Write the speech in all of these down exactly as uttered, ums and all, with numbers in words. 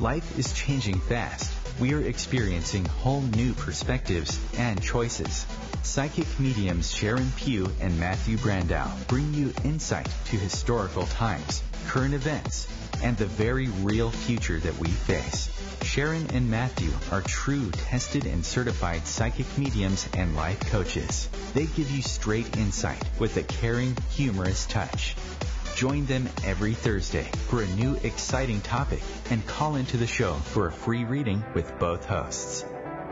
Life is changing fast. We are experiencing whole new perspectives and choices. Psychic mediums Sharon Pugh and Matthew Brandau bring you insight to historical times, current events, and the very real future that we face. Sharon and Matthew are true, tested, and certified psychic mediums and life coaches. They give you straight insight with a caring, humorous touch. Join them every Thursday for a new, exciting topic and call into the show for a free reading with both hosts.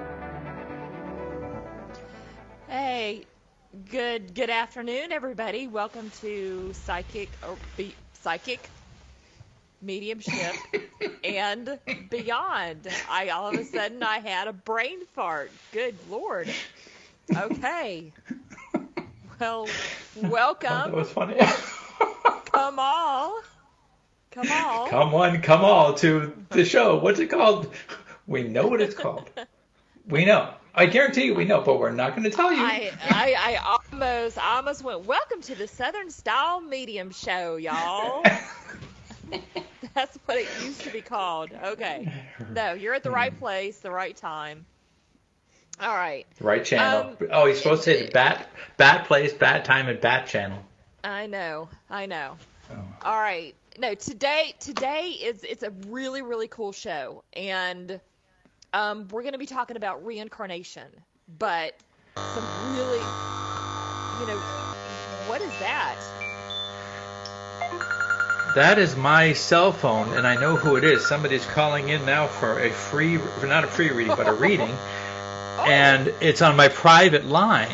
Hey, good good afternoon, everybody. Welcome to Psychic or Be- Psychic Mediumship and Beyond. I all of a sudden I had a brain fart. Good Lord. Okay. Well, welcome. Oh, that was funny. Come all. Come all. Come on, come all to the show. What's it called? We know what it's called. We know. I guarantee you we know, but we're not going to tell you. I, I, I almost, I almost went, welcome to the Southern Style Medium Show, y'all. That's what it used to be called. Okay. No, you're at the right place, the right time. All right. Right channel. Um, oh, he's supposed to say the bat, bat place, bat time, and bat channel. I know. I know. Oh. All right. No, today, today is, it's a really, really cool show. And um, we're going to be talking about reincarnation. But some really, you know, what is that? That is my cell phone, and I know who it is. Somebody's calling in now for a free, not a free reading, but a reading. Oh. And it's on my private line.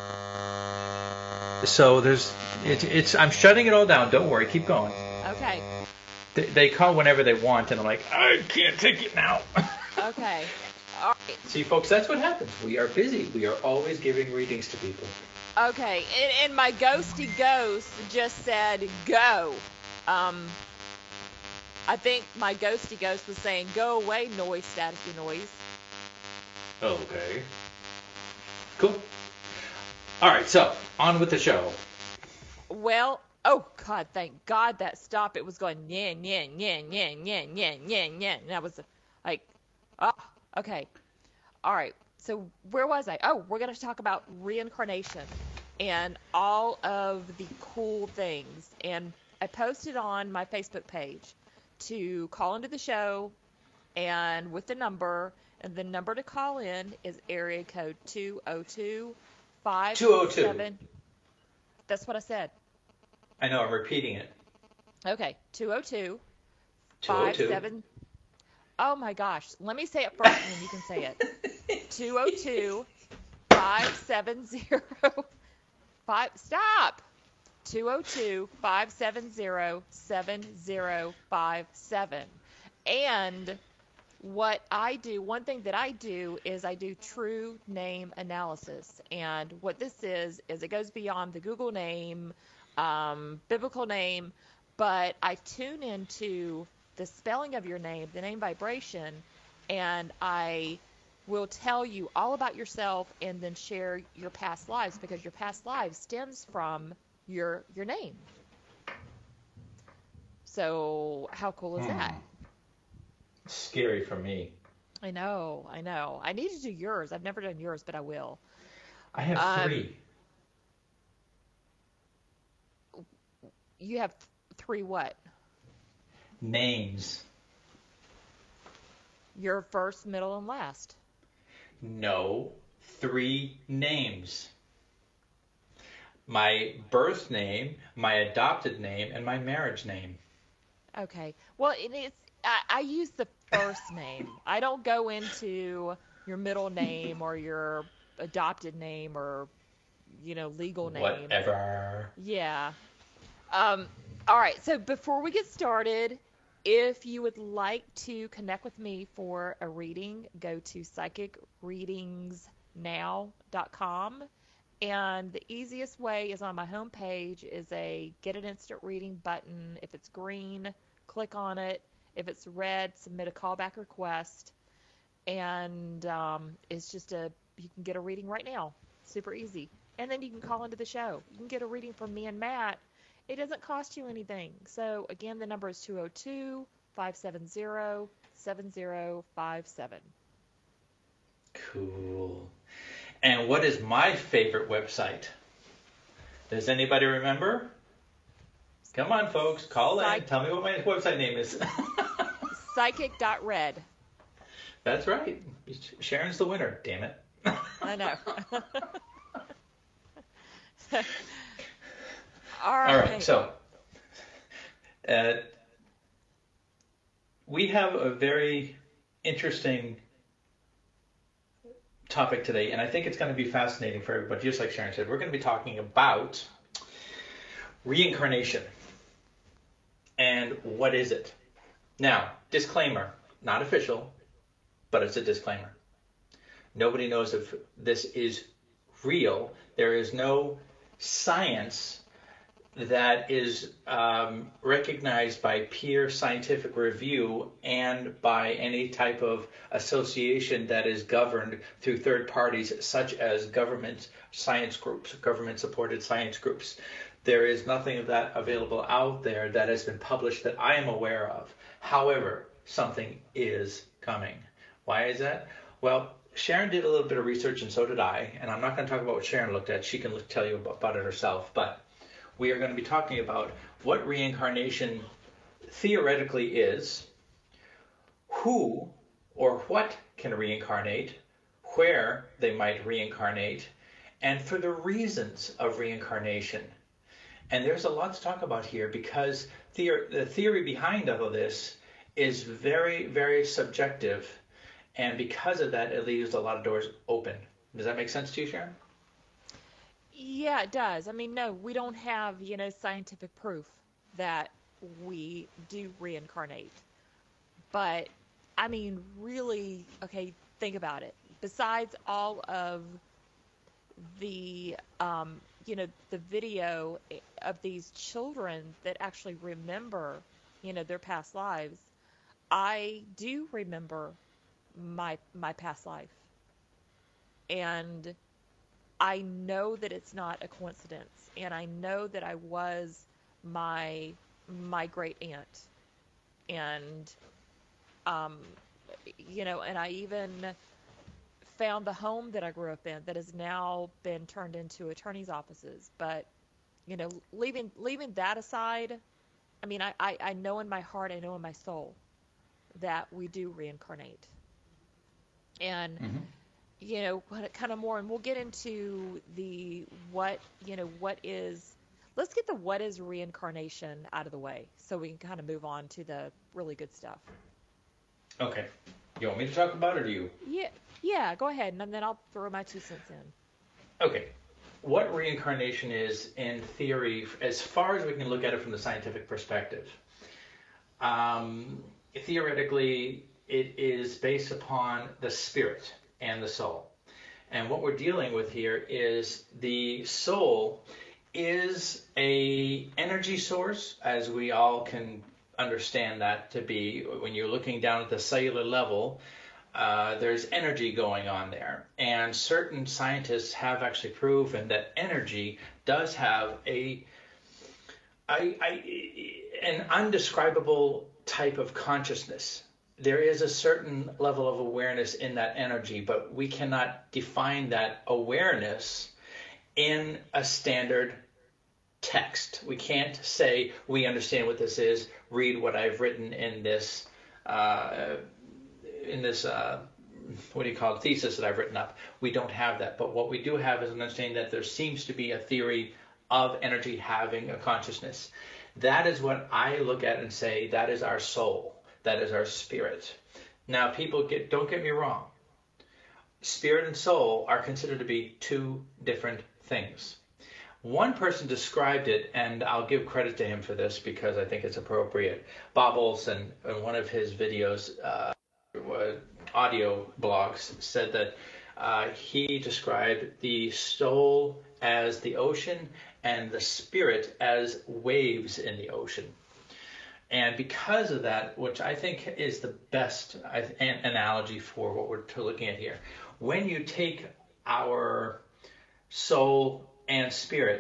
So there's, it's, it's, I'm shutting it all down. Don't worry, keep going. Okay. They, they call whenever they want, and I'm like, I can't take it now. Okay. All right. See, folks, that's what happens. We are busy. We are always giving readings to people. Okay, and, and my ghosty ghost just said, go. Um, I think my ghosty ghost was saying, go away, noise, staticky noise. Okay. Cool. All right, so on with the show. Well, oh, God, thank God that stopped. It was going, yin, yin, yin, yin, yin, yin, yin, yin. And I was like, oh, okay. All right, so where was I? Oh, we're going to talk about reincarnation and all of the cool things. And I posted on my Facebook page to call into the show and with the number, and the number to call in is area code two oh two, five seven. That's what I said. I know, I'm repeating it. Okay, two oh two, two oh two. five seven. Oh my gosh, let me say it first and then you can say it. two oh two, five seven zero, five, stop! two oh two, five seven zero, seven zero five seven. And what I do, one thing that I do is I do true name analysis. And what this is, is it goes beyond the Google name, um, biblical name, but I tune into the spelling of your name, the name vibration, and I will tell you all about yourself and then share your past lives, because your past lives stems from your your name. So how cool is hmm. that? Scary for me. I know, I know. I need to do yours. I've never done yours, but I will. I have um, three. You have th- three what? Names. Your first, middle, and last. No, three names. My birth name, my adopted name, and my marriage name. Okay. Well, it is. I, I use the first name. I don't go into your middle name or your adopted name or, you know, legal name. Whatever. Yeah. Um. All right. So before we get started, if you would like to connect with me for a reading, go to psychic readings now dot com. And the easiest way is on my homepage is a get an instant reading button. If it's green, click on it. If it's red, submit a callback request. And um, it's just a, you can get a reading right now. Super easy. And then you can call into the show. You can get a reading from me and Matt. It doesn't cost you anything. So again, the number is two oh two, five seven zero, seven zero five seven. Cool. And what is my favorite website? Does anybody remember? Come on, folks. Call Psych- in. Tell me what my website name is. Psychic dot red. That's right. Sharon's the winner. Damn it. I know. All All right. right. So, uh, we have a very interesting topic today, and I think it's going to be fascinating for everybody. Just like Sharon said, we're going to be talking about reincarnation. And what is it? Now, disclaimer, not official, but it's a disclaimer. Nobody knows if this is real. There is no science that is um, recognized by peer scientific review and by any type of association that is governed through third parties, such as government science groups, government-supported science groups. There is nothing of that available out there that has been published that I am aware of. However, something is coming. Why is that? Well, Sharon did a little bit of research, and so did I, and I'm not going to talk about what Sharon looked at. She can look, tell you about it herself, but we are going to be talking about what reincarnation theoretically is, who or what can reincarnate, where they might reincarnate, and for the reasons of reincarnation. And there's a lot to talk about here because the, the theory behind all of this is very, very subjective. And because of that, it leaves a lot of doors open. Does that make sense to you, Sharon? Yeah, it does. I mean, no, we don't have, you know, scientific proof that we do reincarnate. But, I mean, really, okay, think about it. Besides all of the, um, you know, the video of these children that actually remember, you know, their past lives, I do remember my my past life. And I know that it's not a coincidence, and I know that I was my my great aunt, and um, you know, and I even found the home that I grew up in that has now been turned into attorney's offices. But you know, leaving leaving that aside, I mean, I, I, I know in my heart, I know in my soul that we do reincarnate, and. Mm-hmm. You know, kind of more, and we'll get into the what, you know, what is, let's get the what is reincarnation out of the way so we can kind of move on to the really good stuff. Okay. You want me to talk about it or do you? Yeah, yeah, go ahead, and then I'll throw my two cents in. Okay. What reincarnation is in theory, as far as we can look at it from the scientific perspective, um, theoretically, it is based upon the spirit and the soul. And what we're dealing with here is the soul is a energy source, as we all can understand that to be. When you're looking down at the cellular level, uh, there's energy going on there. And certain scientists have actually proven that energy does have a, a, a an undescribable type of consciousness. There is a certain level of awareness in that energy, but we cannot define that awareness in a standard text. We can't say, we understand what this is, read what I've written in this, uh, in this, uh, what do you call it, thesis that I've written up. We don't have that. But what we do have is an understanding that there seems to be a theory of energy having a consciousness. That is what I look at and say, that is our soul. That is our spirit. Now, people get don't get me wrong. Spirit and soul are considered to be two different things. One person described it, and I'll give credit to him for this because I think it's appropriate. Bob Olson, in one of his videos, uh, audio blogs, said that uh, he described the soul as the ocean and the spirit as waves in the ocean. And because of that, which I think is the best analogy for what we're looking at here, when you take our soul and spirit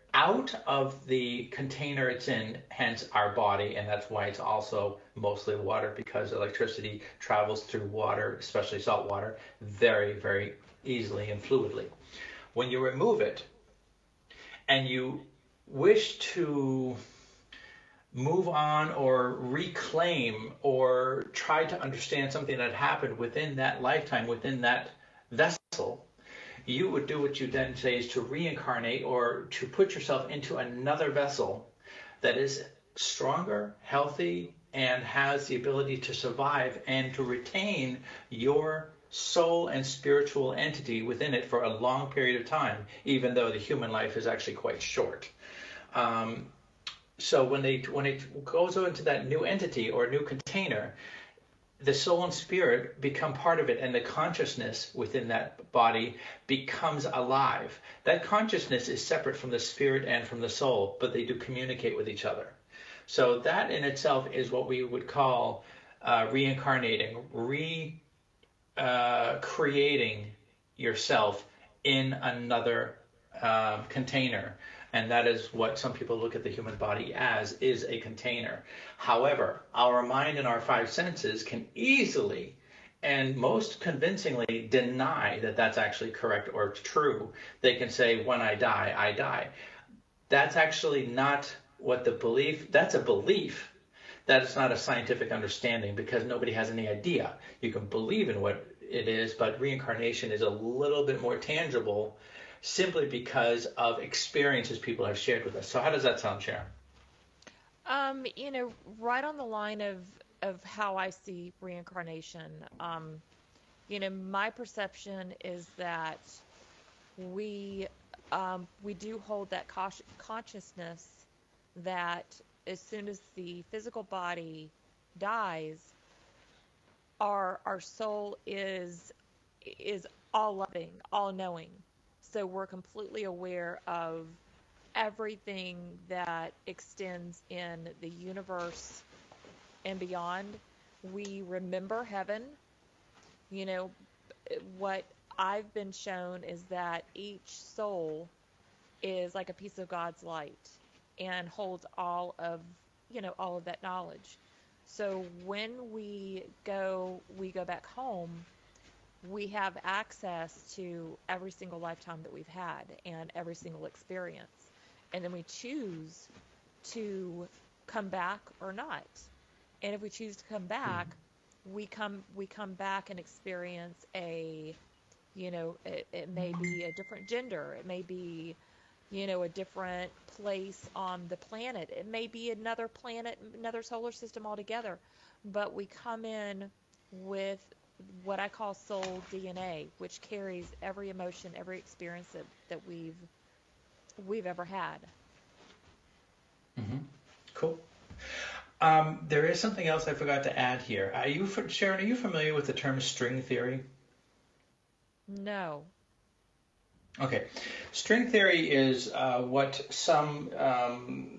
out of the container it's in, hence our body, and that's why it's also mostly water, because electricity travels through water, especially salt water, very, very easily and fluidly. When you remove it and you wish to move on or reclaim or try to understand something that happened within that lifetime, within that vessel, you would do what you then say is to reincarnate or to put yourself into another vessel that is stronger, healthy, and has the ability to survive and to retain your soul and spiritual entity within it for a long period of time, even though the human life is actually quite short. Um, so when they when it goes into that new entity or new container, the soul and spirit become part of it, and the consciousness within that body becomes alive. That consciousness is separate from the spirit and from the soul, but they do communicate with each other. So that in itself is what we would call uh, reincarnating, re uh, creating yourself in another uh, container. And that is what some people look at the human body as, is a container. However, our mind and our five senses can easily and most convincingly deny that that's actually correct or true. They can say, when I die, I die. That's actually not what the belief, that's a belief. That is not a scientific understanding, because nobody has any idea. You can believe in what it is, but reincarnation is a little bit more tangible, simply because of experiences people have shared with us. So how does that sound, Sharon? Um, you know, right on the line of of how I see reincarnation. Um, you know, my perception is that we um, we do hold that caution, consciousness that as soon as the physical body dies, our our soul is is all loving, all knowing. So we're completely aware of everything that extends in the universe and beyond. We remember heaven. You know, what I've been shown is that each soul is like a piece of God's light and holds all of, you know, all of that knowledge. So when we go, we go back home, we have access to every single lifetime that we've had and every single experience. And then we choose to come back or not. And if we choose to come back, we come we come back and experience a, you know, it, it may be a different gender. It may be, you know, a different place on the planet. It may be another planet, another solar system altogether. But we come in with what I call soul D N A, which carries every emotion, every experience that, that we've we've ever had. Mm-hmm. Cool. Um, there is something else I forgot to add here. Are you, Sharon, are you familiar with the term string theory? No. Okay. String theory is uh, what some um,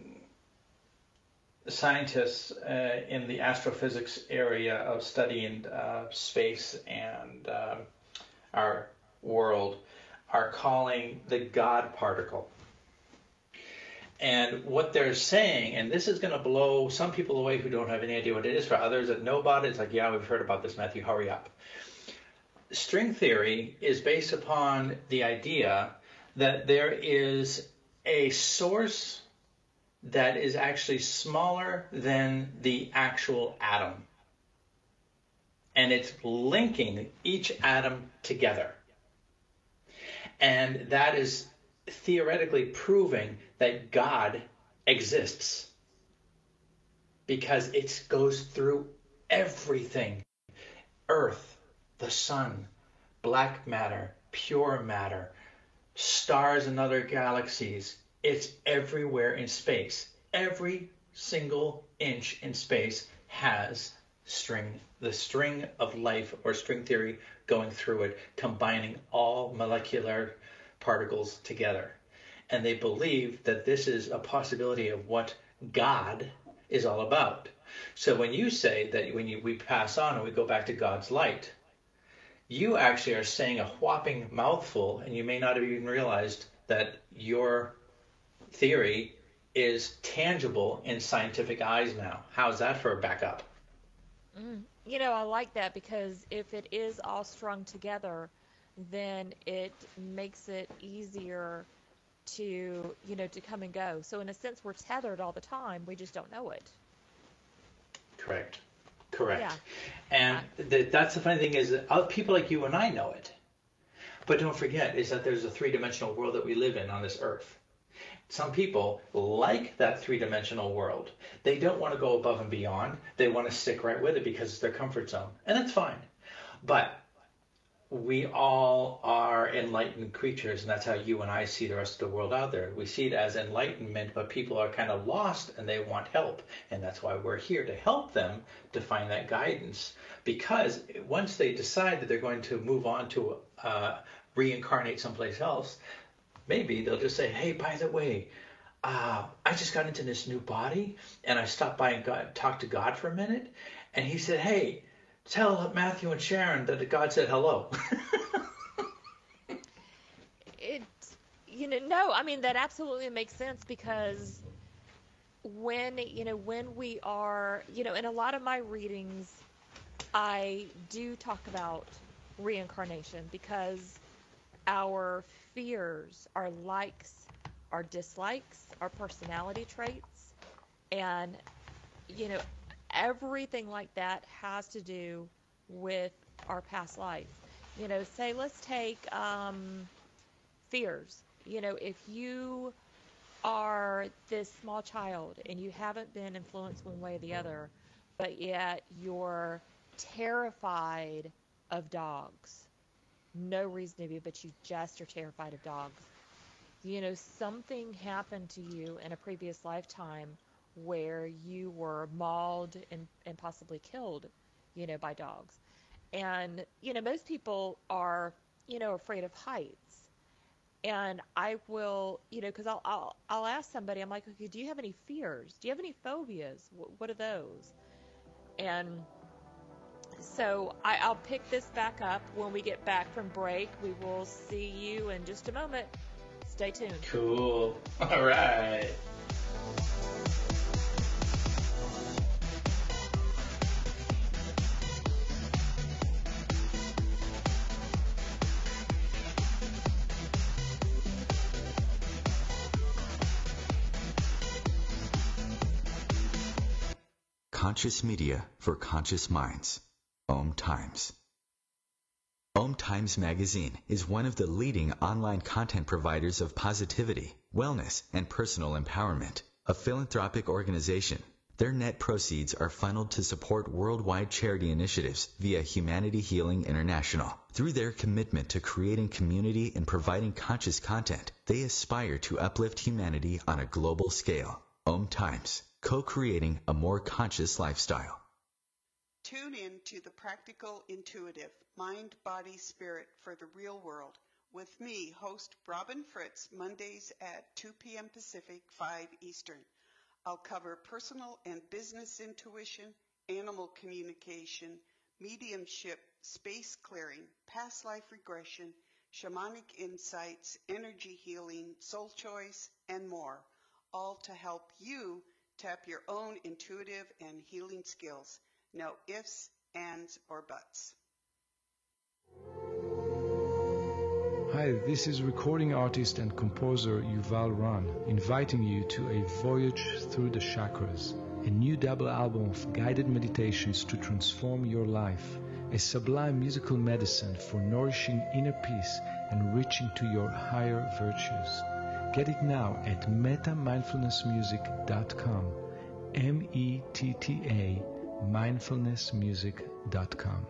scientists uh, in the astrophysics area of studying uh, space and uh, our world are calling the God particle. And what they're saying, and this is going to blow some people away who don't have any idea what it is. For others that know about it, it's like, yeah, we've heard about this, Matthew, hurry up. String theory is based upon the idea that there is a source that is actually smaller than the actual atom. And it's linking each atom together. And that is theoretically proving that God exists, because it goes through everything. Earth, the sun, black matter, pure matter, stars and other galaxies. It's everywhere in space. Every single inch in space has string, the string of life or string theory going through it, combining all molecular particles together. And they believe that this is a possibility of what God is all about. So when you say that when you, we pass on and we go back to God's light, you actually are saying a whopping mouthful, and you may not have even realized that your theory is tangible in scientific eyes now. How's that for a backup? Mm. You know, I like that because if it is all strung together, then it makes it easier to, you know, to come and go. So in a sense, we're tethered all the time. We just don't know it. Correct. Yeah. Correct. And I, the, that's the funny thing is that other people like you and I know it. But don't forget is that there's a three-dimensional world that we live in on this earth. Some people like that three-dimensional world. They don't want to go above and beyond. They want to stick right with it because it's their comfort zone. And that's fine. But we all are enlightened creatures, and that's how you and I see the rest of the world out there. We see it as enlightenment, but people are kind of lost and they want help. And that's why we're here to help them to find that guidance. Because once they decide that they're going to move on to uh, reincarnate someplace else, maybe they'll just say, hey, by the way, uh, I just got into this new body, and I stopped by and got, talked to God for a minute, and he said, hey, tell Matthew and Sharon that God said hello. it, you know, no, I mean, that absolutely makes sense because when, you know, when we are, you know, in a lot of my readings, I do talk about reincarnation because our fears, our likes, our dislikes, our personality traits, and, you know, everything like that has to do with our past life. You know, say, let's take um, fears. You know, if you are this small child and you haven't been influenced one way or the other, but yet you're terrified of dogs, no reason to be, but you just are terrified of dogs. You know, something happened to you in a previous lifetime where you were mauled and, and possibly killed, you know, by dogs. And, you know, most people are, you know, afraid of heights. And I will, you know, because I'll, I'll, I'll ask somebody, I'm like, okay, do you have any fears? Do you have any phobias? What, what are those? And so I, I'll pick this back up when we get back from break. We will see you in just a moment. Stay tuned. Cool. All right. Conscious media for conscious minds. Om Times. Om Times Magazine is one of the leading online content providers of positivity, wellness, and personal empowerment. A philanthropic organization, their net proceeds are funneled to support worldwide charity initiatives via Humanity Healing International. Through their commitment to creating community and providing conscious content, they aspire to uplift humanity on a global scale. Om Times, co-creating a more conscious lifestyle. Tune in to The Practical Intuitive, Mind, Body, Spirit for the Real World with me, host Robin Fritz, Mondays at two p.m. Pacific, five Eastern. I'll cover personal and business intuition, animal communication, mediumship, space clearing, past life regression, shamanic insights, energy healing, soul choice, and more, all to help you tap your own intuitive and healing skills. No ifs, ands, or buts. Hi, this is recording artist and composer Yuval Ran, inviting you to a voyage through the chakras, a new double album of guided meditations to transform your life, a sublime musical medicine for nourishing inner peace and reaching to your higher virtues. Get it now at metta mindfulness music dot com, M E T T A mindfulness music dot com.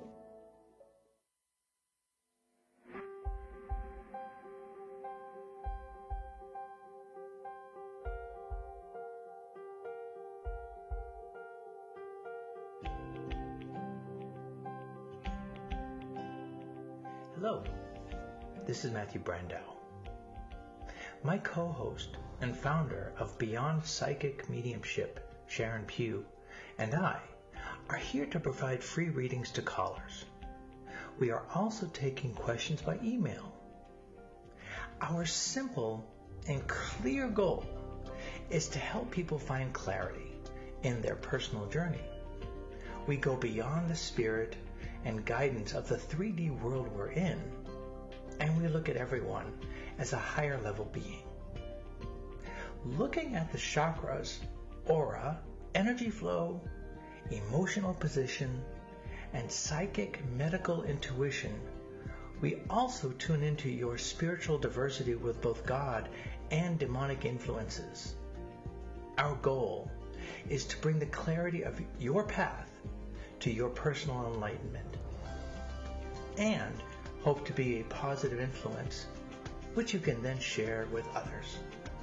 Hello, this is Matthew Brandau. My co-host and founder of Beyond Psychic Mediumship, Sharon Pugh, and I are here to provide free readings to callers. We are also taking questions by email. Our simple and clear goal is to help people find clarity in their personal journey. We go beyond the spirit and guidance of the three D world we're in, and we look at everyone as a higher level being. Looking at the chakras, aura, energy flow, emotional position, and psychic medical intuition, we also tune into your spiritual diversity with both God and demonic influences. Our goal is to bring the clarity of your path to your personal enlightenment, and hope to be a positive influence, which you can then share with others.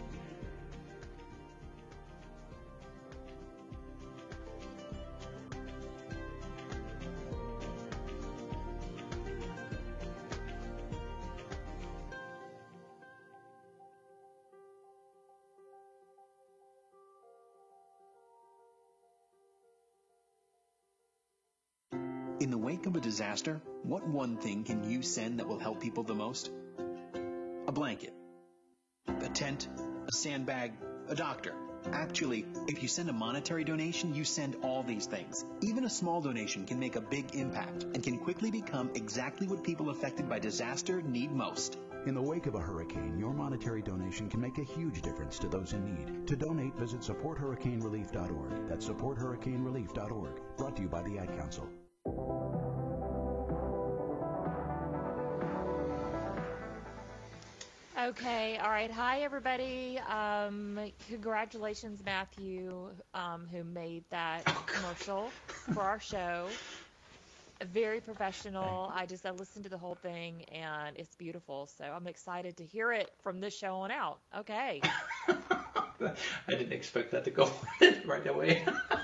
In the wake of a disaster, what one thing can you send that will help people the most? A blanket, a tent, a sandbag, a doctor. Actually, if you send a monetary donation, you send all these things. Even a small donation can make a big impact and can quickly become exactly what people affected by disaster need most. In the wake of a hurricane, your monetary donation can make a huge difference to those in need. To donate, visit support hurricane relief dot org. That's support hurricane relief dot org. Brought to you by the Ad Council. Okay, all right. Hi, everybody. Um, congratulations, Matthew, um, who made that commercial for our show. Very professional. I just I listened to the whole thing, and it's beautiful. So I'm excited to hear it from this show on out. Okay. I didn't expect that to go right away.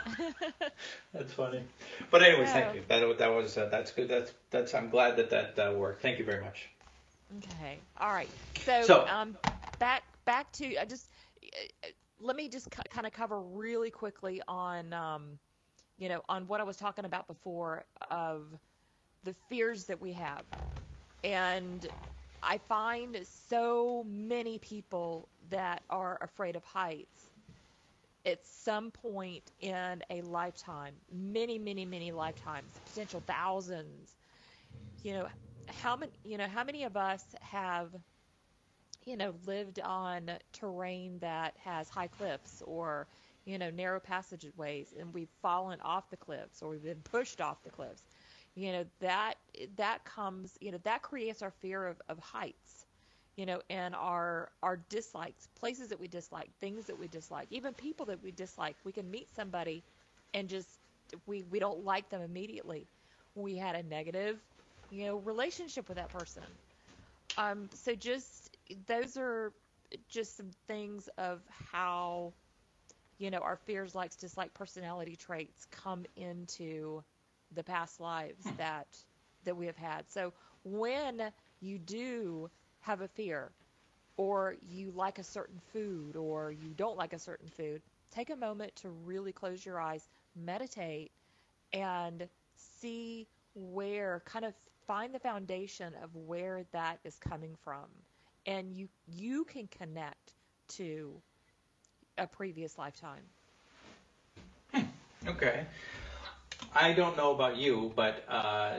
That's funny. But anyways, So, thank you. That that was uh, that's good. That's that's. I'm glad that that uh, worked. Thank you very much. okay. All right. So, So um, back back to I just uh, let me just c- kind of cover really quickly on um, you know, on what I was talking about before of the fears that we have. And I find so many people that are afraid of heights at some point in a lifetime, many, many, many lifetimes, potential thousands. You know, how many, you know, how many of us have, you know, lived on terrain that has high cliffs or, you know, narrow passageways, and we've fallen off the cliffs or we've been pushed off the cliffs. You know, that that comes, you know, that creates our fear of, of heights, you know, and our our dislikes, places that we dislike, things that we dislike, even people that we dislike. We can meet somebody and just we we don't like them immediately. We had a negative, you know, relationship with that person. Um, so just those are just some things of how, you know, our fears, likes, dislike, personality traits come into the past lives that that we have had. So when you do have a fear, or you like a certain food, or you don't like a certain food, take a moment to really close your eyes, meditate, and see where, kind of find the foundation of where that is coming from. And you you can connect to a previous lifetime. okay. I don't know about you, but uh,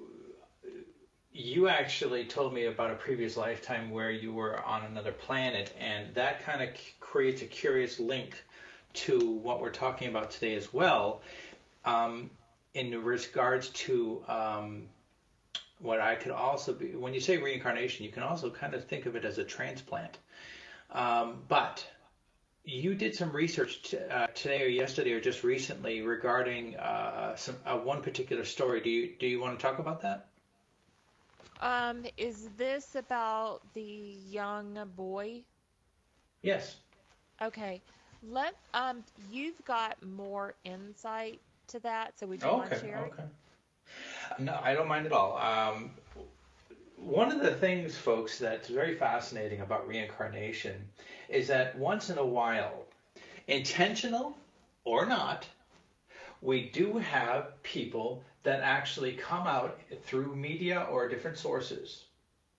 you actually told me about a previous lifetime where you were on another planet, and that kind of creates a curious link to what we're talking about today as well, um, in regards to um, what I could also be. When you say reincarnation, you can also kind of think of it as a transplant. Um, but you did some research t- uh, today or yesterday or just recently regarding uh, some uh, one particular story. Do you do you want to talk about that? Um, is this about the young boy? Yes. Okay. Let um you've got more insight to that, so would you mind Okay. sharing? Okay. No, I don't mind at all. Um, one of the things, folks, that's very fascinating about reincarnation is that once in a while, intentional or not, we do have people that actually come out through media or different sources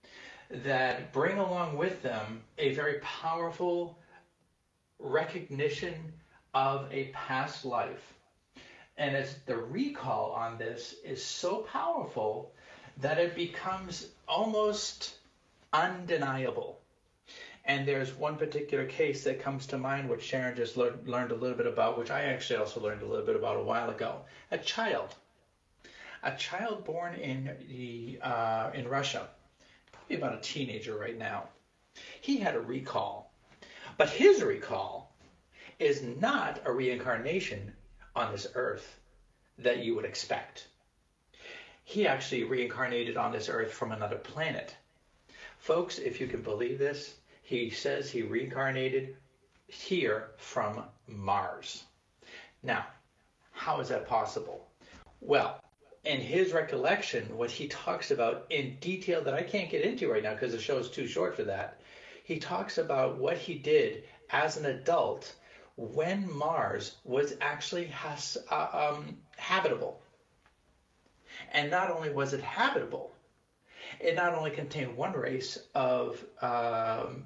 that bring along with them a very powerful recognition of a past life. And it's the recall on this is so powerful that it becomes almost undeniable. And there's one particular case that comes to mind, which Sharon just lear- learned a little bit about, which I actually also learned a little bit about a while ago. A child, a child born in the uh, in Russia, probably about a teenager right now. He had a recall, but his recall is not a reincarnation on this earth that you would expect. He actually reincarnated on this earth from another planet. Folks, if you can believe this, he says he reincarnated here from Mars. Now, how is that possible? Well, in his recollection, what he talks about in detail that I can't get into right now because the show is too short for that, he talks about what he did as an adult when Mars was actually has, uh, um, habitable. And not only was it habitable, it not only contained one race of um,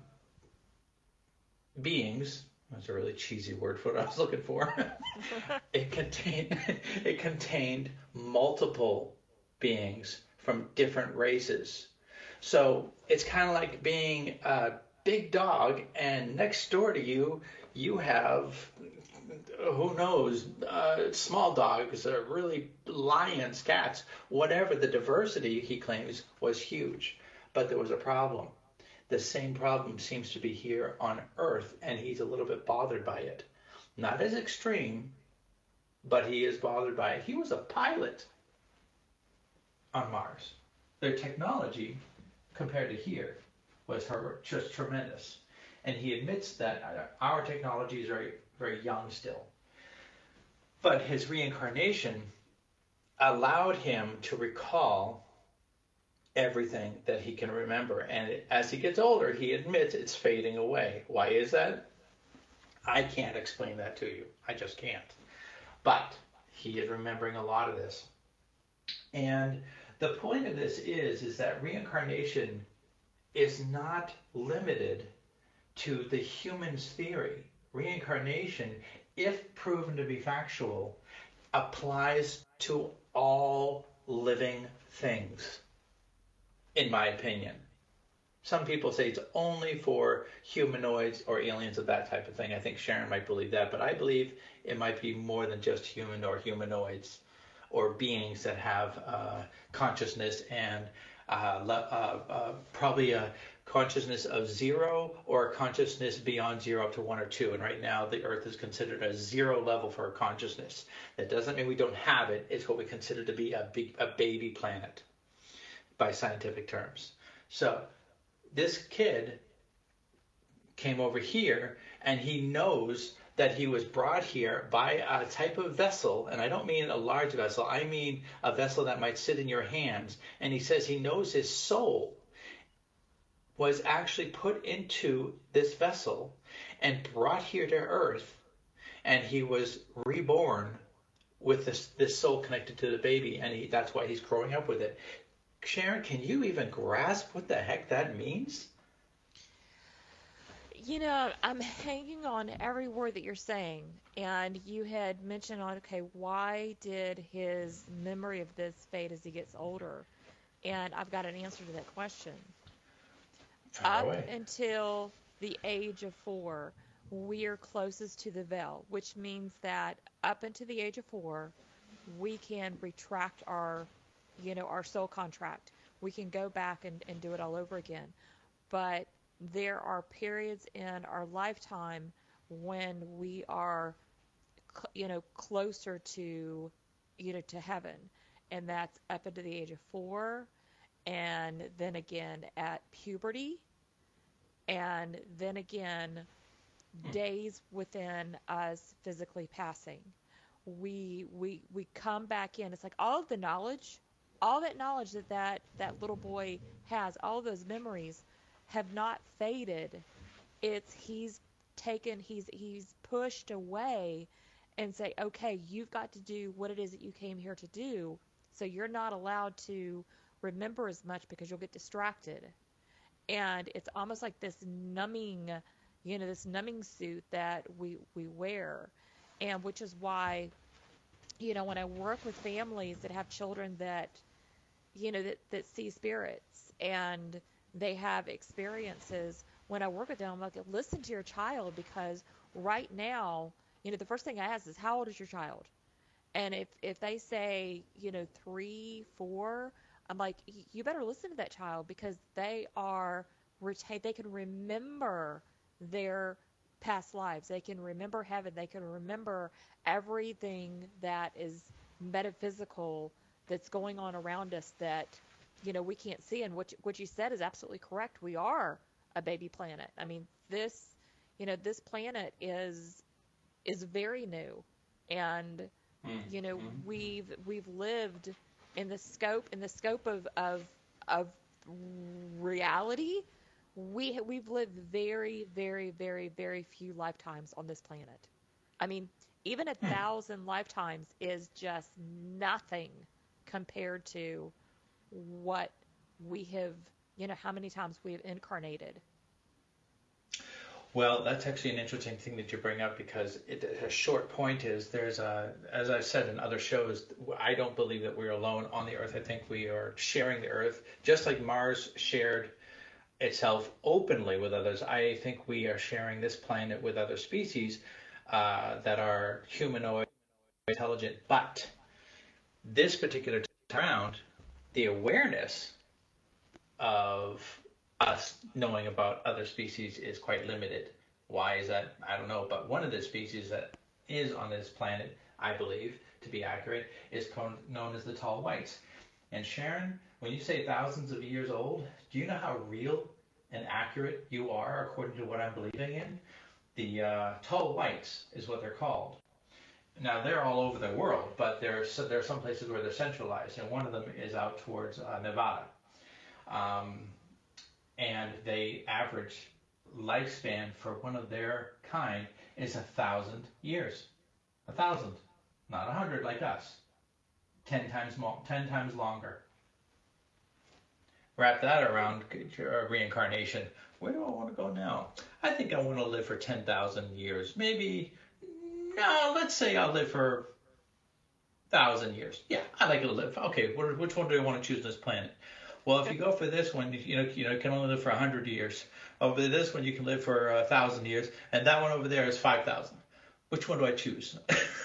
beings. That's a really cheesy word for what I was looking for. it contained it contained multiple beings from different races. So it's kind of like being a big dog, and next door to you, you have, who knows, uh, small dogs, uh, really lions, cats, whatever. The diversity, he claims, was huge. But there was a problem. The same problem seems to be here on Earth, and he's a little bit bothered by it. Not as extreme, but he is bothered by it. He was a pilot on Mars. Their technology, compared to here, was her- just tremendous. And he admits that our technology is very, very young still. But his reincarnation allowed him to recall everything that he can remember. And as he gets older, he admits it's fading away. Why is that? I can't explain that to you. I just can't. But he is remembering a lot of this. And the point of this is, is that reincarnation is not limited to the human's theory. Reincarnation, if proven to be factual, applies to all living things, in my opinion. Some people say it's only for humanoids or aliens of that type of thing. I think Sharon might believe that, but I believe it might be more than just human or humanoids or beings that have uh, consciousness and uh, uh, uh, probably a consciousness of zero or a consciousness beyond zero up to one or two. And right now the Earth is considered a zero level for a consciousness. That doesn't mean we don't have it. It's what we consider to be a big, a baby planet by scientific terms. So this kid came over here and he knows that he was brought here by a type of vessel, and I don't mean a large vessel, I mean a vessel that might sit in your hands. And he says he knows his soul was actually put into this vessel and brought here to Earth, and he was reborn with this, this soul connected to the baby, and he, that's why he's growing up with it. Sharon, can you even grasp what the heck that means? You know, I'm hanging on every word that you're saying. And you had mentioned on, okay, why did his memory of this fade as he gets older? And I've got an answer to that question. Far Up away. until the age of four, we are closest to the veil, which means that up until the age of four, we can retract our, you know, our soul contract. We can go back and, and do it all over again. But there are periods in our lifetime when we are, you know, closer to, you know, to heaven. And that's up until the age of four, and then again at puberty, and then again days within us physically passing. We we we come back in. It's like all of the knowledge, all that knowledge that that, that little boy has, all of those memories have not faded. It's he's taken, he's he's pushed away and say, okay, you've got to do what it is that you came here to do. So you're not allowed to remember as much because you'll get distracted. and it's almost like this numbing, you know, this numbing suit that we we wear, and which is why, you know, when I work with families that have children that, you know, that that see spirits and they have experiences, when I work with them, I'm like, listen to your child, because right now, you know, the first thing I ask is, how old is your child? And if if they say, you know, three, four, I'm like, you better listen to that child, because they are retain, they can remember their past lives. They can remember heaven. They can remember everything that is metaphysical that's going on around us that, you know, we can't see. And what what you said is absolutely correct. We are a baby planet. I mean, this, you know, this planet is is very new, and you know, we've we've lived in the scope in the scope of of of reality. We we've lived very very very very few lifetimes on this planet. I mean, even a thousand lifetimes is just nothing compared to what we have, you know, how many times we have incarnated. Well, that's actually an interesting thing that you bring up, because it, a short point is there's a, as I've said in other shows, I don't believe that we're alone on the Earth. I think we are sharing the Earth, just like Mars shared itself openly with others. I think we are sharing this planet with other species uh, that are humanoid, intelligent. But this particular time around, the awareness of us knowing about other species is quite limited. Why is that? I don't know. But one of the species that is on this planet, I believe, to be accurate, is known as the tall whites. And Sharon, when you say thousands of years old, do you know how real and accurate you are according to what I'm believing in? The uh, tall whites is what they're called. Now, they're all over the world, but there are, there are some places where they're centralized, and one of them is out towards uh, Nevada. Um, and they average lifespan for one of their kind is a thousand years. A thousand, not a hundred like us. Ten times more, ten times longer. Wrap that around reincarnation. Where do I want to go now? I think I want to live for ten thousand years. Maybe, no, let's say I'll live for one thousand years. Yeah, I like to live. Okay, which one do I want to choose on this planet? Well, if you go for this one, you know, you know, you can only live for one hundred years. Over this one, you can live for one thousand years. And that one over there is five thousand. Which one do I choose?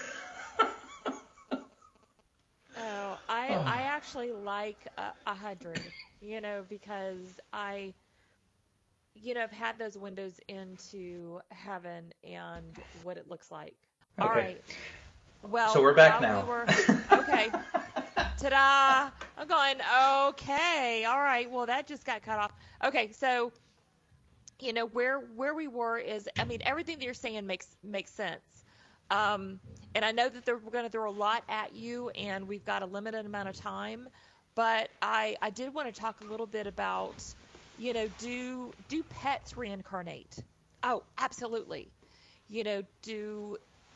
Oh, I oh. I actually like a hundred, you know, because I, you know, I've had those windows into heaven and what it looks like. Okay. All right. Well, so we're back now. We were, okay. Ta-da! I'm going, okay, all right, well, that just got cut off. Okay, so, you know, where where we were is, I mean, everything that you're saying makes makes sense. Um, and I know that they're going to throw a lot at you, and we've got a limited amount of time, but I, I did want to talk a little bit about, you know, do do pets reincarnate? Oh, absolutely. You know, do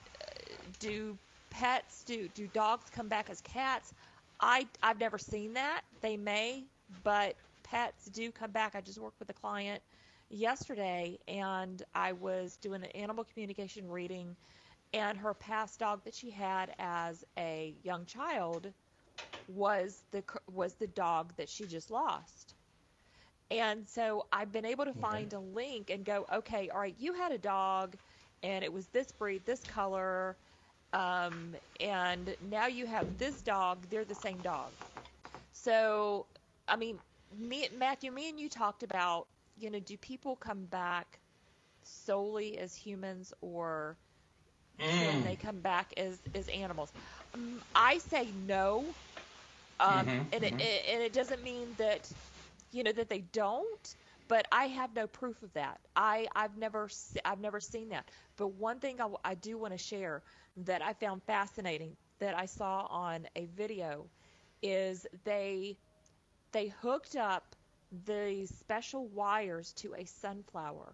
do pets, do, do dogs come back as cats? I, I've never seen that. They may, but pets do come back. I just worked with a client yesterday, and I was doing an animal communication reading, and her past dog that she had as a young child was the was the dog that she just lost. And so I've been able to find okay. a link and go, okay, all right, you had a dog, and it was this breed, this color, Um, and now you have this dog, they're the same dog. So, I mean, me, Matthew, me and you talked about, you know, do people come back solely as humans, or mm. can they come back as, as animals? Um, I say no. Um, mm-hmm, and, mm-hmm. It, and it doesn't mean that, you know, that they don't, but I have no proof of that. I, I've never, I've never seen that. But one thing I, I do want to share that I found fascinating that I saw on a video is they they hooked up the special wires to a sunflower,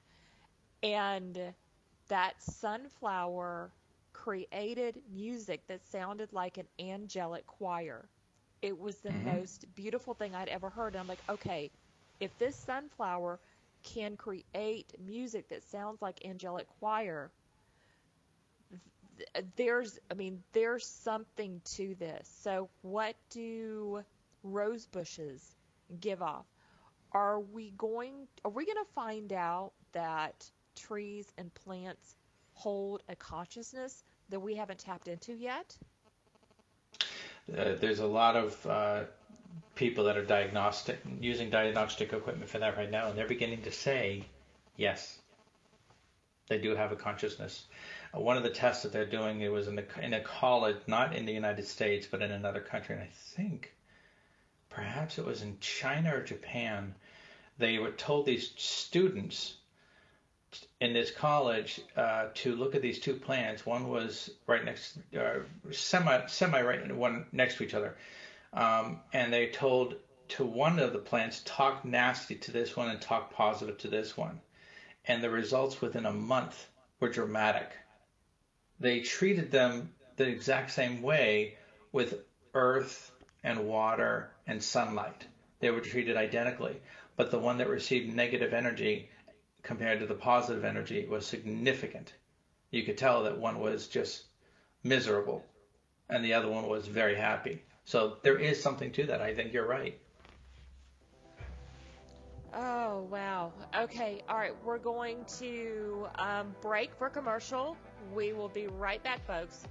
and that sunflower created music that sounded like an angelic choir. It was the mm-hmm. most beautiful thing I'd ever heard. And I'm like, okay, if this sunflower can create music that sounds like angelic choir, th- there's, I mean, there's something to this. So what do rose bushes give off? Are we going, are we going to find out that trees and plants hold a consciousness that we haven't tapped into yet? Uh, there's a lot of uh, people that are diagnostic using diagnostic equipment for that right now, and they're beginning to say, yes, they do have a consciousness. Uh, one of the tests that they're doing, it was in, the, in a college, not in the United States, but in another country, and I think perhaps it was in China or Japan. They were told these students in this college uh, to look at these two plants. One was right next, uh, semi, semi right one next to each other. Um, and they told to one of the plants, talk nasty to this one and talk positive to this one. And the results within a month were dramatic. They treated them the exact same way with earth and water and sunlight. They were treated identically. But the one that received negative energy compared to the positive energy was significant. You could tell that one was just miserable and the other one was very happy. So there is something to that. I think you're right. Oh, wow. Okay. All right. We're going to um, break for commercial. We will be right back, folks.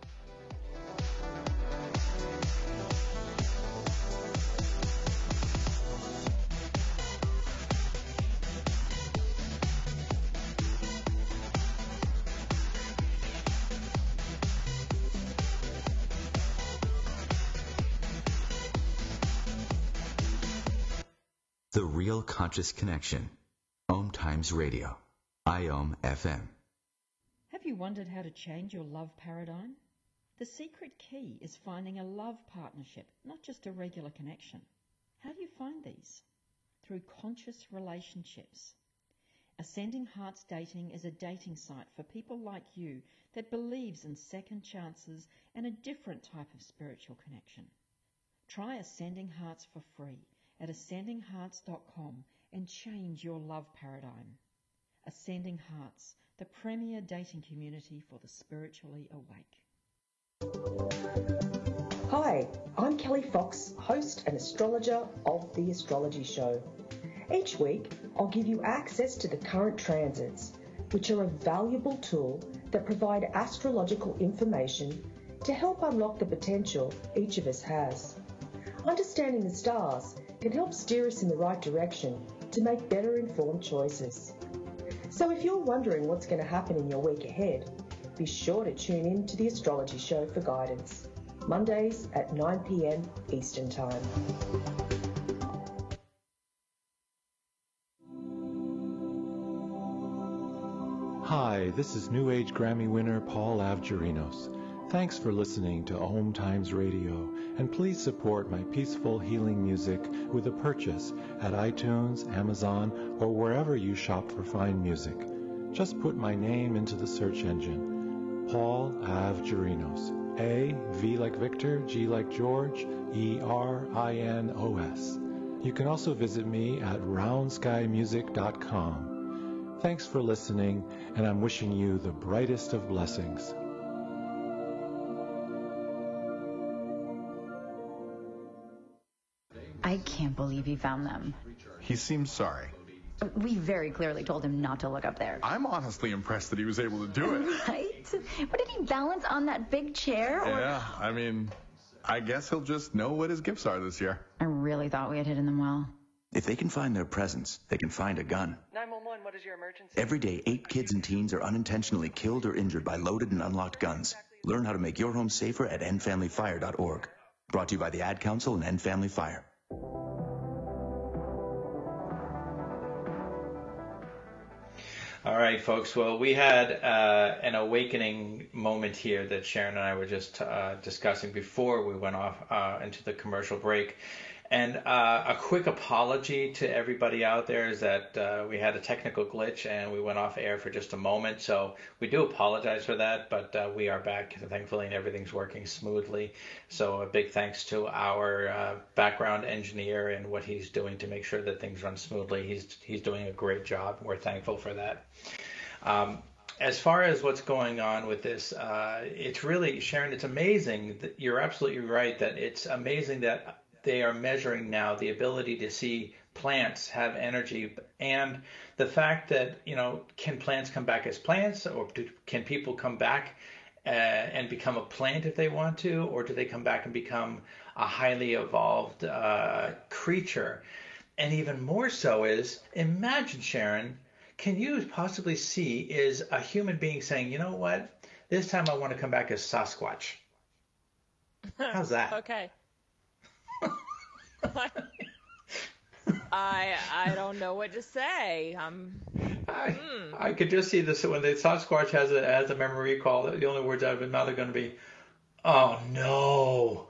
The Real Conscious Connection. Om Times Radio. I O M F M. Have you wondered how to change your love paradigm? The secret key is finding a love partnership, not just a regular connection. How do you find these? Through conscious relationships. Ascending Hearts Dating is a dating site for people like you that believes in second chances and a different type of spiritual connection. Try Ascending Hearts for free at ascending hearts dot com and change your love paradigm. Ascending Hearts, the premier dating community for the spiritually awake. Hi, I'm Kelly Fox, host and astrologer of The Astrology Show. Each week, I'll give you access to the current transits, which are a valuable tool that provide astrological information to help unlock the potential each of us has. Understanding the stars can help steer us in the right direction to make better informed choices. So if you're wondering what's going to happen in your week ahead, be sure to tune in to The Astrology Show for guidance, Mondays at nine p.m. Eastern Time. Hi, this is New Age Grammy winner Paul Avgerinos. Thanks for listening to Om Times Radio, and please support my peaceful healing music with a purchase at iTunes, Amazon, or wherever you shop for fine music. Just put my name into the search engine, Paul Avgerinos. A, V like Victor, G like George, E R I N O S. You can also visit me at round sky music dot com. Thanks for listening, and I'm wishing you the brightest of blessings. I can't believe he found them. He seems sorry. We very clearly told him not to look up there. I'm honestly impressed that he was able to do it. Right? But did he balance on that big chair? Or... Yeah, I mean, I guess he'll just know what his gifts are this year. I really thought we had hidden them well. If they can find their presents, they can find a gun. nine one one, what is your emergency? Every day, eight kids and teens are unintentionally killed or injured by loaded and unlocked guns. Learn how to make your home safer at end family fire dot org. Brought to you by the Ad Council and End Family Fire. All right, folks. Well, we had uh, an awakening moment here that Sharon and I were just uh, discussing before we went off uh, into the commercial break. And uh, a quick apology to everybody out there is that uh, we had a technical glitch and we went off air for just a moment. So we do apologize for that, but uh, we are back, thankfully, and everything's working smoothly. So a big thanks to our uh, background engineer and what he's doing to make sure that things run smoothly. He's, he's doing a great job. We're thankful for that. Um, As far as what's going on with this, uh, it's really, Sharon, it's amazing. That you're absolutely right that it's amazing that they are measuring now the ability to see plants have energy, and the fact that, you know, can plants come back as plants, or do, can people come back uh, and become a plant if they want to, or do they come back and become a highly evolved uh, creature? And even more so is, imagine, Sharon, can you possibly see is a human being saying, you know what, this time I want to come back as Sasquatch? How's that? Okay. I I don't know what to say. Um, I, hmm. I could just see this when the Sasquatch has a has a memory recall. The only words out of his mouth are going to be, "Oh no."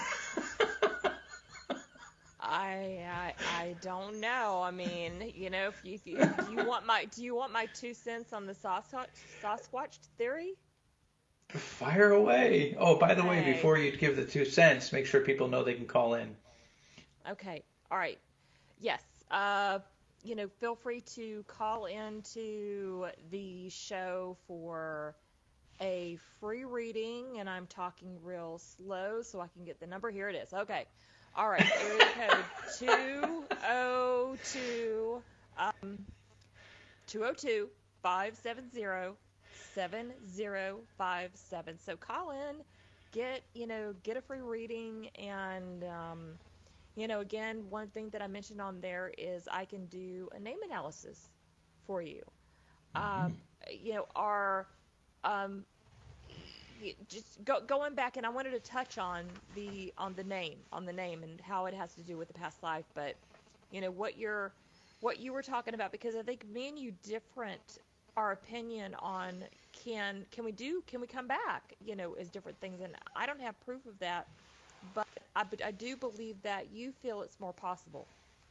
I, I I don't know. I mean, you know, if you, if you do you want my do you want my two cents on the Sasquatch Sasquatch theory? Fire away. Oh, by the way, Okay. before you give the two cents, make sure people know they can call in. Okay. All right. Yes. Uh, you know, feel free to call into the show for a free reading, and I'm talking real slow so I can get the number. Here it is. Okay. All right. Area code two oh two um two oh two, five seven zero, seven zero five seven. So call in, get, you know, get a free reading, and um you know, again, one thing that I mentioned on there is I can do a name analysis for you. Mm-hmm. Um, you know, our um, just go, going back, and I wanted to touch on the on the name, on the name, and how it has to do with the past life. But you know what you're what you were talking about, because I think me and you different our opinion on can can we do can we come back, you know, is different things, and I don't have proof of that. But I, but I do believe that you feel it's more possible.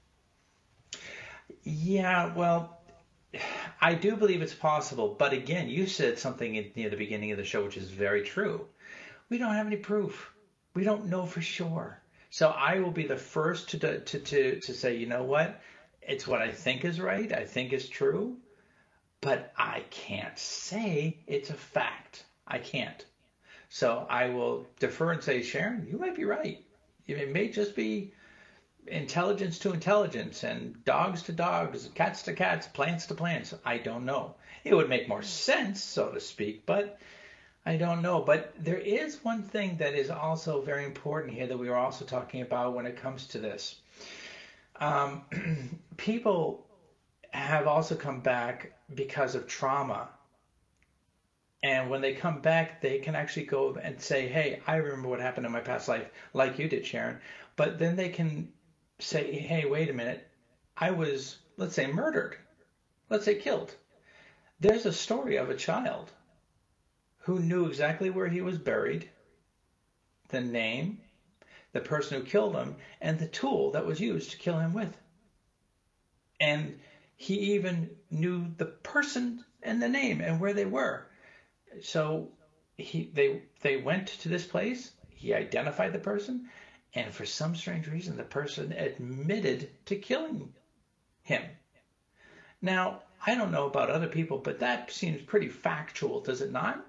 Yeah, well, I do believe it's possible. But again, you said something at, near the beginning of the show, which is very true. We don't have any proof. We don't know for sure. So I will be the first to to to to say, you know what? It's what I think is right. I think is true. But I can't say it's a fact. I can't. So I will defer and say, Sharon, you might be right. It may just be intelligence to intelligence and dogs to dogs, cats to cats, plants to plants. I don't know. It would make more sense, so to speak, but I don't know. But there is one thing that is also very important here that we were also talking about when it comes to this. Um, people have also come back because of trauma. And when they come back, they can actually go and say, hey, I remember what happened in my past life, like you did, Sharon. But then they can say, hey, wait a minute, I was, let's say, murdered. Let's say killed. There's a story of a child who knew exactly where he was buried, the name, the person who killed him, and the tool that was used to kill him with. And he even knew the person and the name and where they were. So he they they went to this place, he identified the person, and for some strange reason the person admitted to killing him. Now, I don't know about other people, but that seems pretty factual, does it not?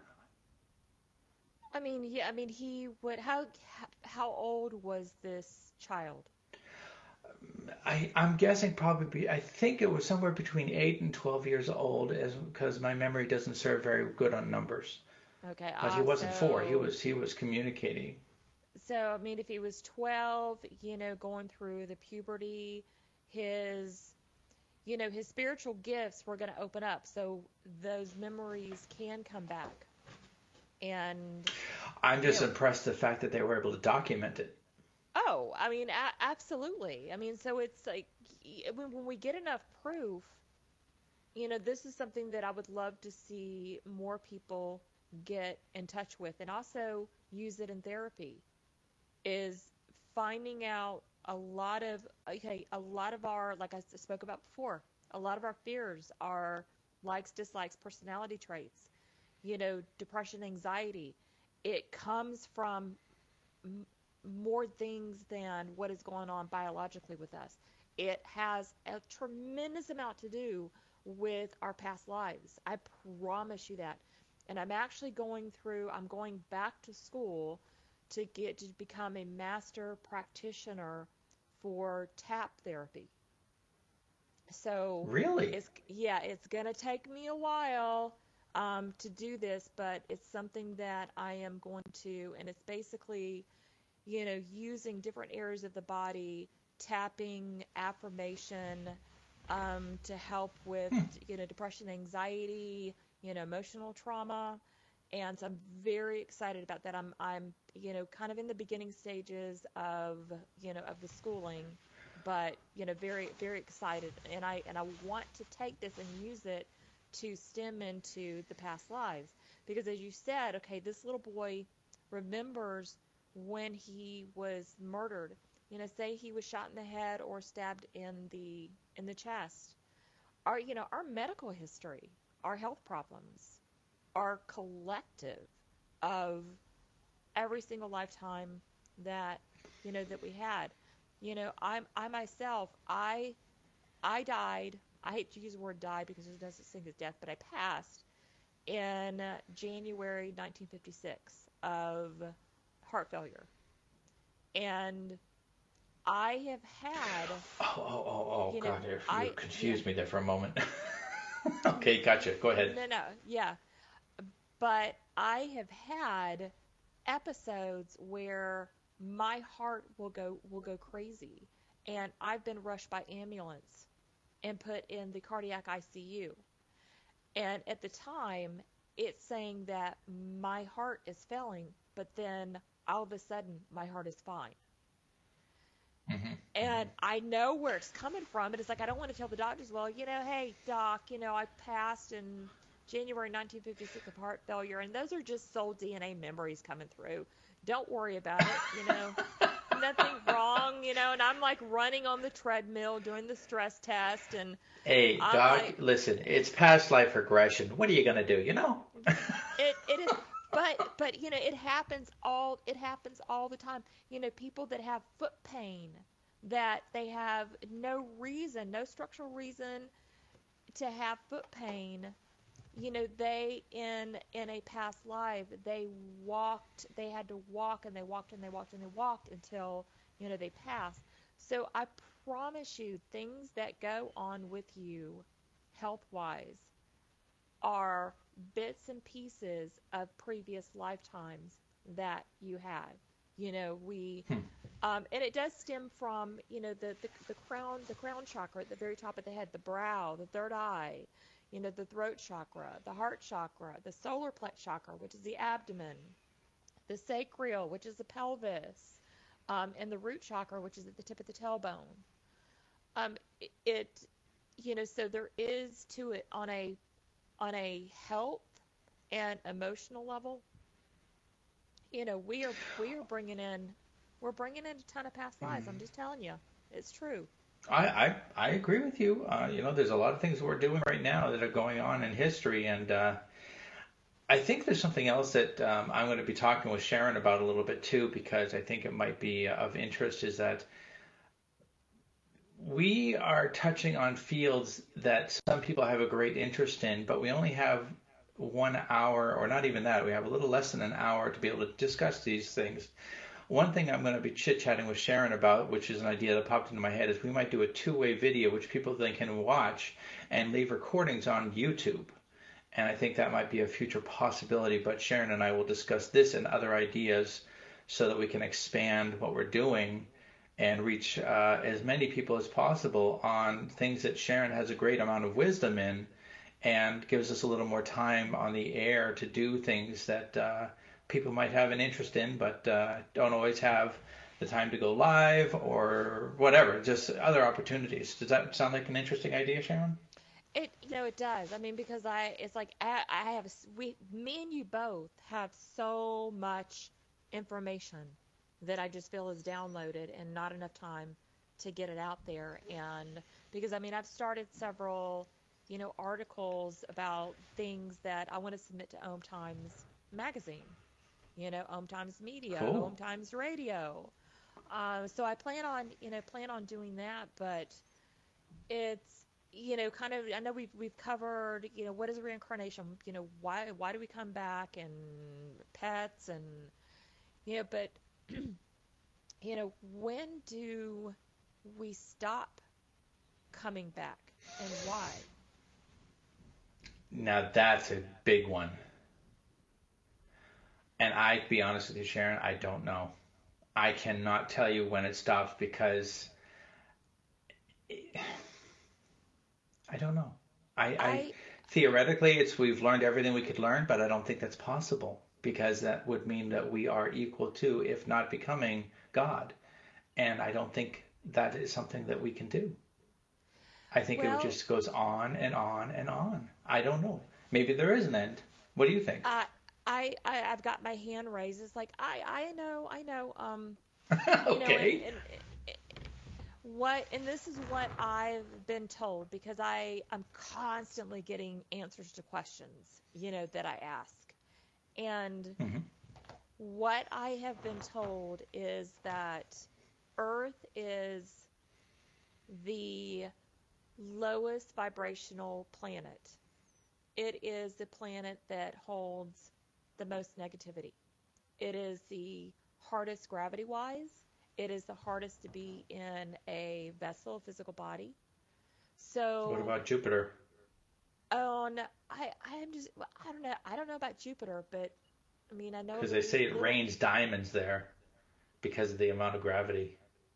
I mean, yeah, I mean, he would, how how old was this child? I, I'm guessing probably, I think it was somewhere between eight and twelve years old, as because my memory doesn't serve very good on numbers. Okay. But he wasn't so, four. He was he was communicating. So I mean, if he was twelve, you know, going through the puberty, his, you know, his spiritual gifts were going to open up, so those memories can come back. And I'm just you know, impressed the fact that they were able to document it. Oh, I mean, a- absolutely. I mean, so it's like when, when we get enough proof, you know, this is something that I would love to see more people get in touch with, and also use it in therapy, is finding out a lot of okay, a lot of our, like I s- spoke about before, a lot of our fears are likes, dislikes, personality traits. You know, depression, anxiety. It comes from m- more things than what is going on biologically with us. It has a tremendous amount to do with our past lives. I promise you that. And I'm actually going through, I'm going back to school to get to become a master practitioner for tap therapy. So Really? it's, yeah, it's going to take me a while um, to do this, but it's something that I am going to, and it's basically, you know, using different areas of the body, tapping, affirmation, um, to help with, you know, depression, anxiety, you know, emotional trauma. And so I'm very excited about that. I'm, I'm, you know, kind of in the beginning stages of, you know, of the schooling, but, you know, very, very excited. And I, and I want to take this and use it to stem into the past lives. Because as you said, okay, this little boy remembers when he was murdered. You know, say he was shot in the head or stabbed in the in the chest. Our, you know, our medical history, our health problems, are collective of every single lifetime that, you know, that we had. You know, I'm I myself, I I died. I hate to use the word die because there's no such thing as death, but I passed in uh, January nineteen fifty-six of heart failure. And I have had, Oh, oh, oh, oh, you know, God, you you I, yeah, confused me there for a moment. Okay, gotcha. Go ahead. no, no, yeah, but I have had episodes where my heart will go will go crazy, and I've been rushed by ambulance and put in the cardiac I C U. And at the time, it's saying that my heart is failing, but then all of a sudden, my heart is fine. Hmm. And I know where it's coming from, but it's like I don't want to tell the doctors, well, you know, hey, doc, you know, I passed in January nineteen fifty-six of heart failure, and those are just soul D N A memories coming through. Don't worry about it, you know, nothing wrong, you know, and I'm like running on the treadmill doing the stress test, and Hey, I'm Doc, like, listen, it's past life regression. What are you gonna do, you know? it it is, but but you know, it happens all it happens all the time. You know, people that have foot pain, that they have no reason, no structural reason to have foot pain. You know, they in in a past life they walked, they had to walk and they walked and they walked and they walked until, you know, they passed. So I promise you, things that go on with you health wise are bits and pieces of previous lifetimes that you had. You know, we Hmm. um, and it does stem from, you know, the, the the crown the crown chakra at the very top of the head, the brow, the third eye, you know, the throat chakra, the heart chakra, the solar plex chakra, which is the abdomen, the sacral, which is the pelvis, um, and the root chakra, which is at the tip of the tailbone. Um, it, it, you know, so there is to it on a on a health and emotional level. You know, we are we are bringing in we're bringing in a ton of past lives. I'm just telling you, it's true. I, I I agree with you. Uh, you know, there's a lot of things we're doing right now that are going on in history, and uh, I think there's something else that um, I'm going to be talking with Sharon about a little bit too, because I think it might be of interest. Is that we are touching on fields that some people have a great interest in, but we only have one hour, or not even that. We have a little less than an hour to be able to discuss these things. One thing I'm going to be chit-chatting with Sharon about, which is an idea that popped into my head, is we might do a two-way video which people then can watch and leave recordings on YouTube. And I think that might be a future possibility, but Sharon and I will discuss this and other ideas so that we can expand what we're doing and reach uh, as many people as possible on things that Sharon has a great amount of wisdom in, and gives us a little more time on the air to do things that uh, people might have an interest in, but uh, don't always have the time to go live or whatever, just other opportunities. Does that sound like an interesting idea, Sharon? It, you know, it does. I mean, because I, it's like I, I have, we, me and you both have so much information that I just feel is downloaded and not enough time to get it out there. And because, I mean, I've started several, you know, articles about things that I want to submit to Om Times magazine, you know, Om Times Media, Cool. Om Times Radio. Uh, so I plan on, you know, plan on doing that, but it's, you know, kind of, I know we've, we've covered, you know, what is reincarnation? You know, why, why do we come back, and pets, and, you know, but, you know, when do we stop coming back, and why? Now that's a big one. And I, to be honest with you, Sharon, I don't know. I cannot tell you when it stops because it, I don't know. I, I, I theoretically, it's we've learned everything we could learn, but I don't think that's possible because that would mean that we are equal to, if not becoming, God. And I don't think that is something that we can do. I think well, it just goes on and on and on. I don't know. Maybe there is an end. What do you think? I, I, I I've got my hand raised. It's like I, I know, I know. Um, you Okay. know, and, and, and what, and this is what I've been told, because I, I'm constantly getting answers to questions, you know, that I ask, and Mm-hmm. what I have been told is that Earth is the lowest vibrational planet. It is the planet that holds the most negativity. It is the hardest gravity-wise. It is the hardest to be in a vessel, a physical body. So, What about Jupiter? on I, I am just, I don't know, I don't know about Jupiter, but I mean, I know Because they say it little- rains diamonds there because of the amount of gravity.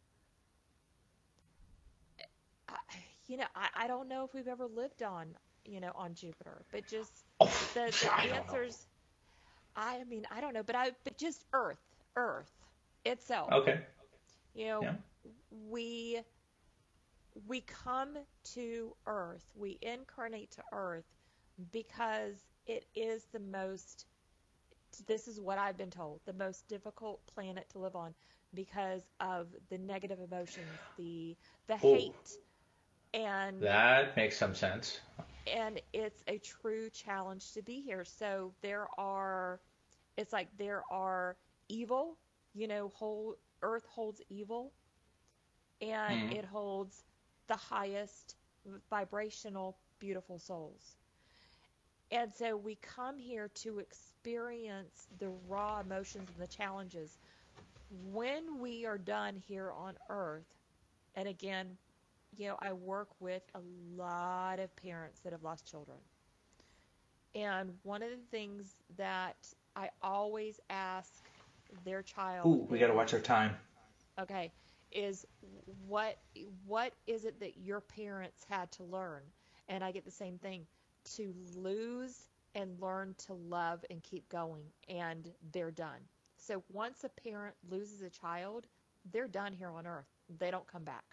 I, you know, I, I don't know if we've ever lived on, you know, on Jupiter, but just Oh, the, the I don't know. answers. I mean, I don't know, but I, but just Earth, Earth itself. Okay. You know, Yeah. we we come to Earth, we incarnate to Earth because it is the most. This is what I've been told: the most difficult planet to live on because of the negative emotions, the the Oh. hate, and That makes some sense. and it's a true challenge to be here. So there are, it's like there are evil, you know, whole Earth holds evil, and Mhm. it holds the highest vibrational, beautiful souls. And so we come here to experience the raw emotions and the challenges. When we are done here on Earth, and again, you know, I work with a lot of parents that have lost children. And one of the things that I always ask their child Ooh, we got to is, watch our time. okay, is what what is it that your parents had to learn? And I get the same thing, to lose and learn to love and keep going, and they're done. So once a parent loses a child, they're done here on Earth. They don't come back.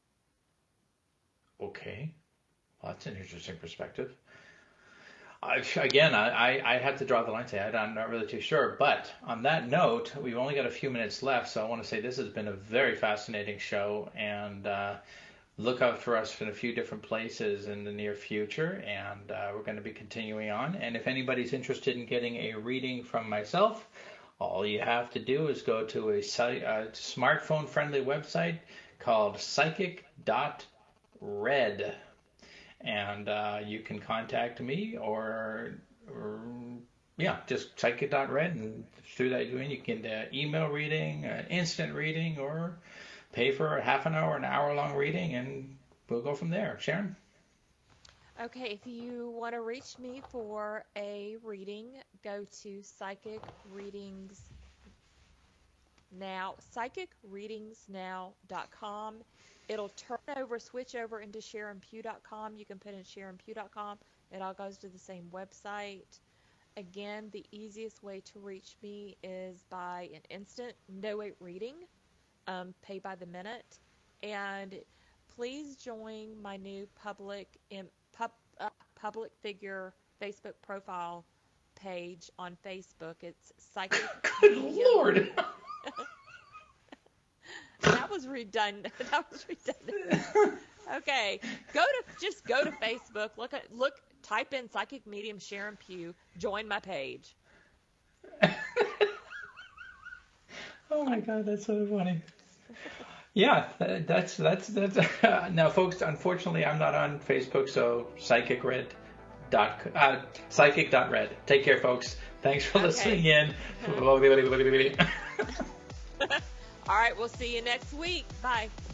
Okay. Well, that's an interesting perspective. I, again, I, I I have to draw the line. Say I'm not really too sure. But on that note, we've only got a few minutes left, so I want to say this has been a very fascinating show, and uh, look out for us in a few different places in the near future, and uh, we're going to be continuing on. And if anybody's interested in getting a reading from myself, all you have to do is go to a, site, a smartphone-friendly website called psychic dot red. And uh, you can contact me or, or yeah, just psychic dot red, and through that you can uh, email reading, uh, instant reading, or pay for a half an hour, an hour long reading, and we'll go from there. Sharon? Okay, if you want to reach me for a reading, go to Psychic Readings Now, psychic readings now dot com. It'll turn over, switch over into sharon pugh dot com. You can put in sharon pugh dot com. It all goes to the same website. Again, the easiest way to reach me is by an instant no wait reading, um, pay by the minute. And please join my new public in, pub, uh, public figure Facebook profile page on Facebook. It's Psychic Good Medium. Lord! was redundant. That was redundant. Okay, go to just go to Facebook. Look at look. Type in Psychic Medium Sharon Pugh. Join my page. Oh my God, that's so funny. Yeah, that's that's that's. Uh, now, folks, unfortunately, I'm not on Facebook, so psychic red dot uh, psychic dot red. Take care, folks. Thanks for Okay. listening in. All right, we'll see you next week. Bye.